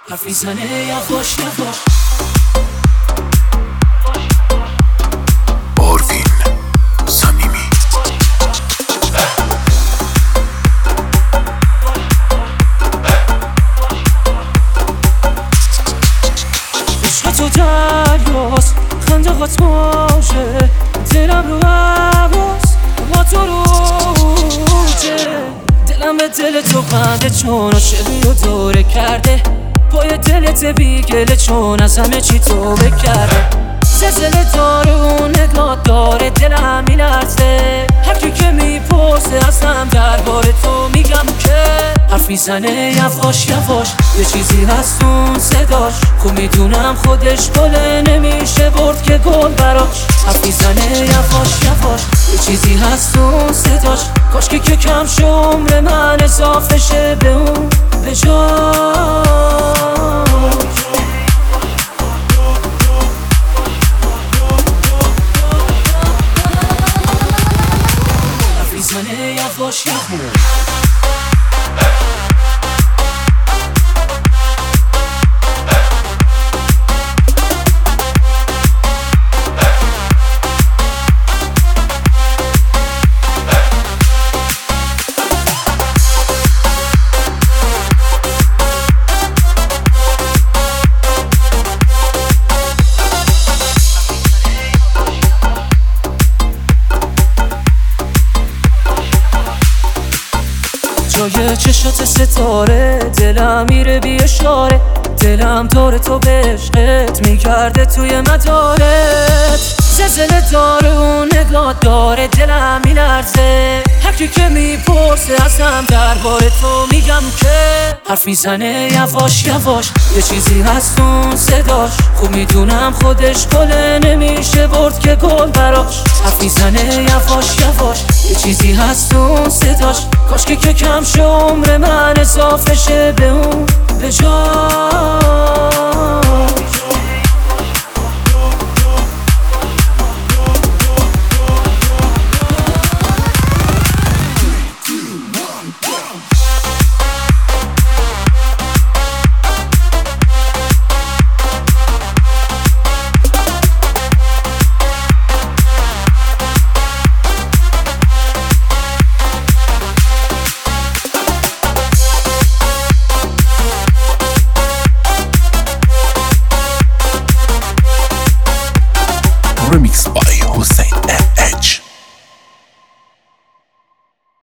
حرف میزنه یواش یواش. آروین صمیمی عشق تو دریاست، خنده هات ماشه، دلم رو حواس با تو روشه. دلم به دل تو بنده چون عاشقی رو دوره کرده، پای دلت بیگله چون از همه چی توبه کرده. زلزله داره و نگاه داره دلم میلرزه، هر کی که میپرسه ازم درباره تو میگم که حرف میزنه یواش یواش. یه چیزی هست اون صداش، خوب میدونم خودش گله نمیشه برد که گل براش. حرف میزنه یواش یواش. یه چیزی هست اون صداش، کاشکی که کم شه عمر من اضافه شه به اون به میزنه یواش یواش. جای چشات ستاره دلم میره بی اشاره، دلم داره تو به عشقت میگرده توی مدارت. زلزله داره و نگاه داره دلم میلرزه، هر کی که میپرسه ازم درباره تو میگم که حرف میزنه یواش یواش. یه چیزی هست اون صداش، خوب میدونم خودش گله نمیشه برد که گل براش. حرف میزنه یواش یواش. یه چیزی هست اون صداش، کاشکی که کم شه عمر من اضافه شه به اون به Remix